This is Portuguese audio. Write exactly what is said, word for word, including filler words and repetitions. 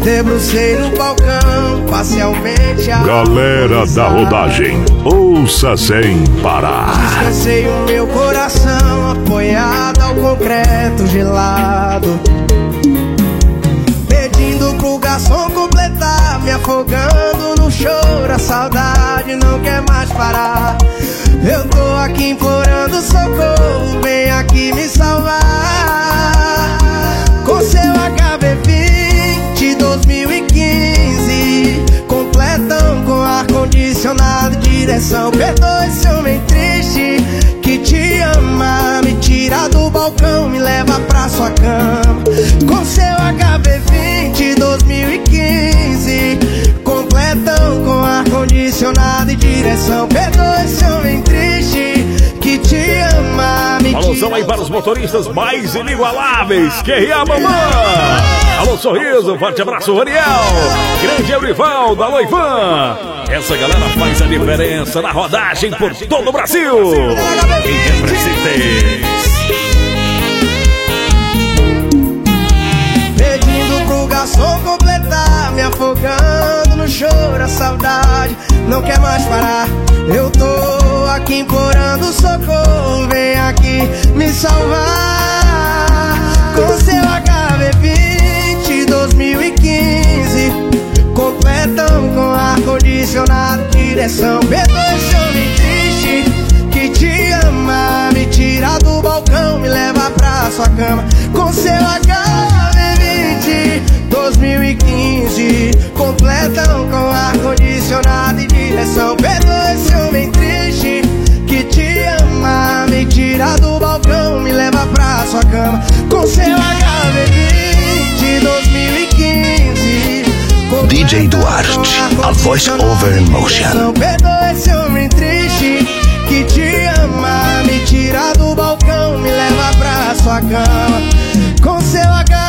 debrucei no balcão, parcialmente a galera da rodagem, ouça sem parar. Descansei o meu coração apoiado ao concreto gelado, pedindo pro garçom completar, me afogando no choro. A saudade não quer mais parar. Eu tô aqui implorando socorro, vem aqui me salvar. Com seu H B vinte dois mil e quinze, completão com ar-condicionado e direção. Perdoe esse homem triste que te ama, me tira do balcão, me leva pra sua cama. Com seu H B vinte dois mil e quinze, completão com ar-condicionado e direção. Perdoe esse homem triste que te ama, me tira. Alôzão aí para os motoristas mais inigualáveis, que é a mamãe. Alô, Sorriso, forte abraço, Raniel. Grande Eurivaldo, alô, Ivan. Essa galera faz a diferença na rodagem por todo o Brasil. Quem representa? Pedindo pro garçom completar, me afogando no choro. A saudade não quer mais parar. Eu tô aqui implorando socorro, vem aqui me salvar. Com seu H B vinte dois mil e quinze, completão com ar-condicionado, direção. Perdoe esse homem triste que te ama, me tira do balcão, me leva pra sua cama. Com seu H B vinte dois mil e quinze, completão com ar-condicionado e direção. Perdoe esse homem triste que te ama, me tira do balcão, me leva pra sua cama. Com seu H B vinte dois mil e quinze, D J Duarte, a voice over emotion. Perdoe esse homem triste que te ama, me tira do balcão, me leva pra sua cama. Com seu H